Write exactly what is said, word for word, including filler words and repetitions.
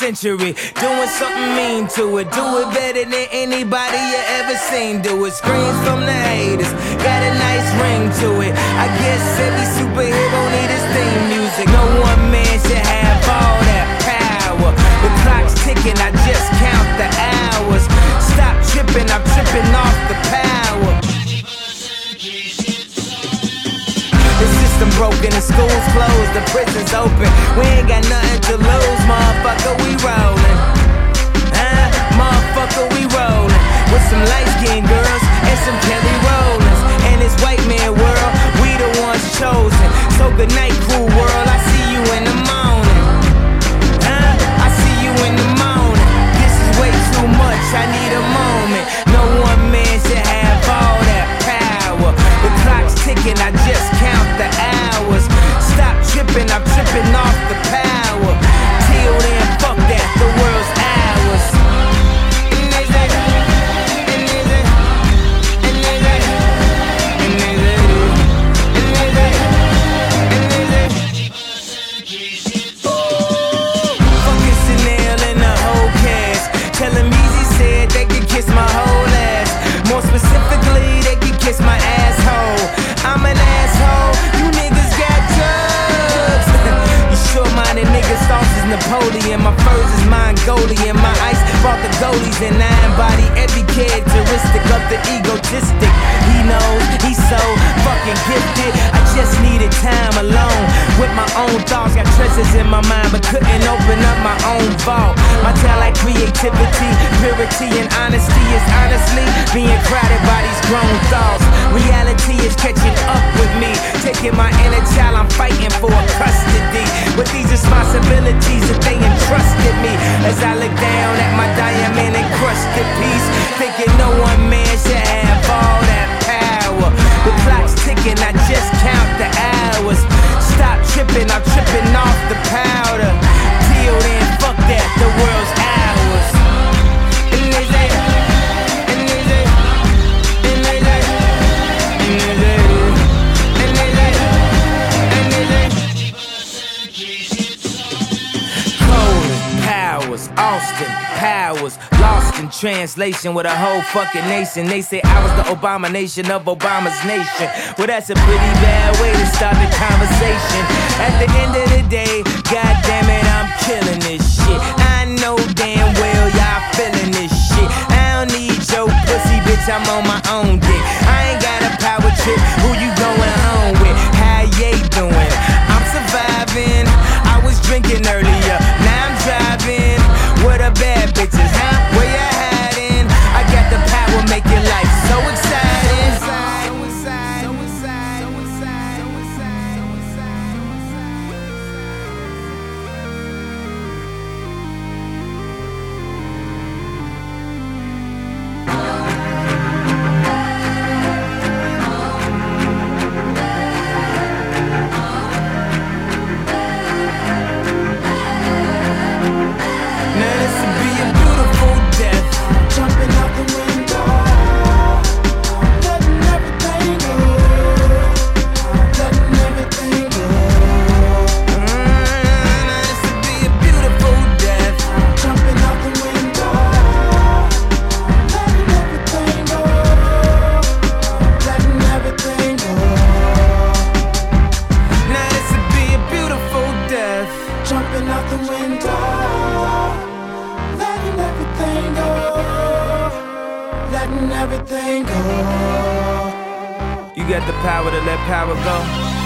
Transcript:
century. Doing something mean to it. Do it better than anybody you ever seen do it. Screams from the haters, got a nice ring to it. I guess every superhero need his theme music. No one man should have all that power. The clock's ticking, I just count the hours. Stop tripping, I'm tripping off the power. The system broken, the school's closed, the prison's open. We ain't got nothing to lose, motherfucker, we rollin'. Huh? Motherfucker, we rollin'. With some light-skinned girls and some Kelly Rollins. And this white man world, we the ones chosen. So good night, cool world, I see you in the morning. Huh? I see you in the morning. This is way too much, I need a moment. No one man should have all that power. The clock's ticking, I just count the hours. Stop tripping, I'm tripping off the power. Till then, fuck that, the world's ours. And is it? And is it? And is it? And is it? And is it? And is it? Fucking Chanel and the whole cast. Tell him Easy said they could kiss my whole ass. More specifically, they could kiss my asshole. I'm an asshole, you niggas got drugs. You short-minded niggas, sauce is Napoleon. My furs is Mongolian. My ice brought the goalies and I embody every characteristic of the egotistic. He knows he's so fucking gifted. I just needed time alone with my own thoughts. Got treasures in my mind but couldn't open up my own vault. My talent, creativity, purity and honesty is honestly being crowded by these grown thoughts. Reality is catching up with me, taking my inner child, I'm fighting for custody. With these responsibilities that they entrusted me, as I look down at my diamond encrusted piece, thinking no one man should have all that power. The clock's ticking, I just count the hours. Stop tripping, I'm tripping off the powder. Till then, fuck that, the world's ours. And is it? And is it? And is it? And is it? And is it? And is it? Colin Powers, Austin Powers, lost in translation with a whole fucking nation. They say I was the abomination of Obama's nation. Well, that's a pretty bad way to start the conversation. At the end of the day, god damn it, I'm killing this shit. I know damn well y'all feeling this shit. I don't need your pussy, bitch, I'm on my own dick. I ain't got a power trip, who you going home with? How you doing? I'm surviving, I was drinking earlier, now I'm driving. What a bad bitches, huh? Where you hiding? I got the power, make your life so exciting. So excited, so excited, so excited, so excited, so excited, now this would be a beautiful death. Jumping out the window, letting everything go, letting everything go. Mm, now this would be a beautiful death. Jumping out the window, letting everything go, letting everything go. Now this would be a beautiful death. Jumping out the window, letting everything go, letting everything go. You got the power to let power go.